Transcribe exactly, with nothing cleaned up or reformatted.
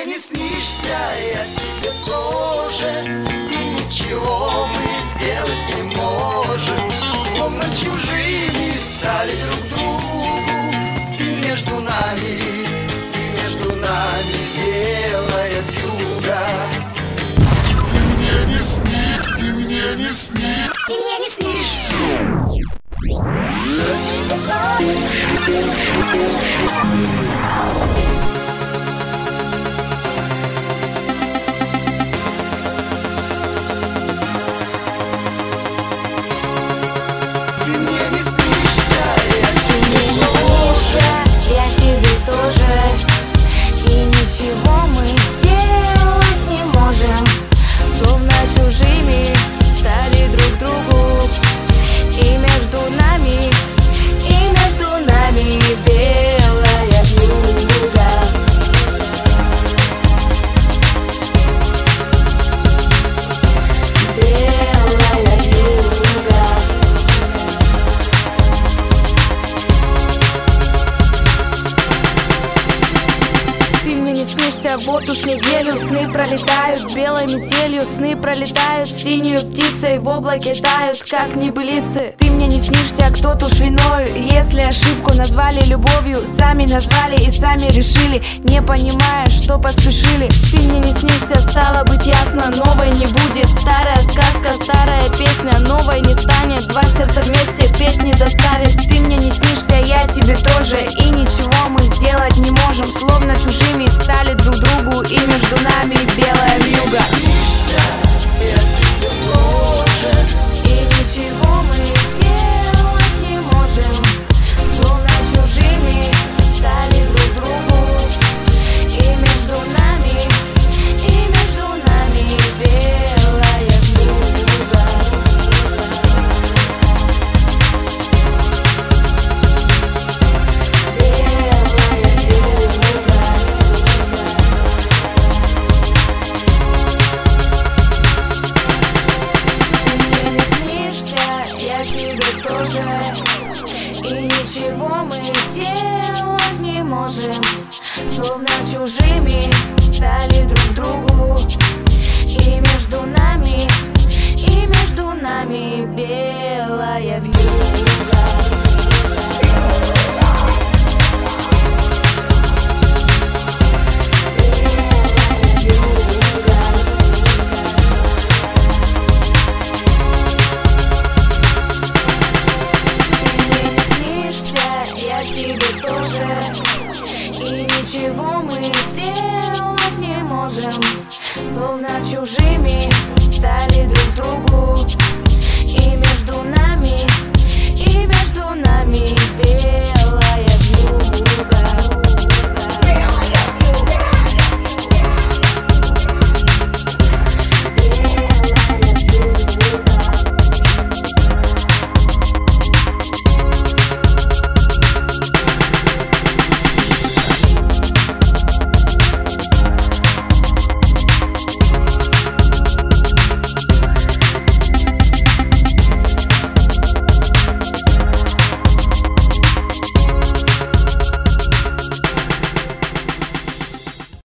мне не снишься, я тебе тоже. И ничего мы сделать не можем, словно чужими стали друг другу. И между нами, и между нами белая вьюга. Ты мне не снишь, ты мне не снишь, ты мне не снишься. Вот уж неделю сны пролетают белой метелью, сны пролетают синюю птицей, в облаке тают, как небылицы. Ты мне не снишься, кто тут виною? Если ошибку назвали любовью, сами назвали и сами решили, не понимая, что поспешили. Ты мне не снишься, стало быть ясно, новой не будет. Старая сказка, старая песня, новой не станет. Два сердца вместе петь не заставит. Ты мне не снишься, я тебе тоже. И ничего мы сделать не можем, словно чужими стали друг другу, и между нами белая вьюга. И ничего мы сделать не можем, словно чужими стали друг другу, и между нами, и между нами белая вьюга. Белая вьюга. И ничего мы сделать не можем, словно чужими стали друг другу, и между нами, и между нами белая вьюга. И ничего мы сделать не можем, словно чужими стали друг другу.